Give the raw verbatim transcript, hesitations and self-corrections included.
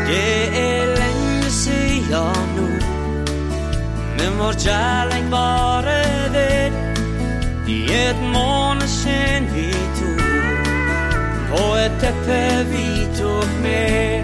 Det er lenge siden nå, men vår kjærlighet varer ved. I et måneskinn vi tog, på et teppe vi tok med.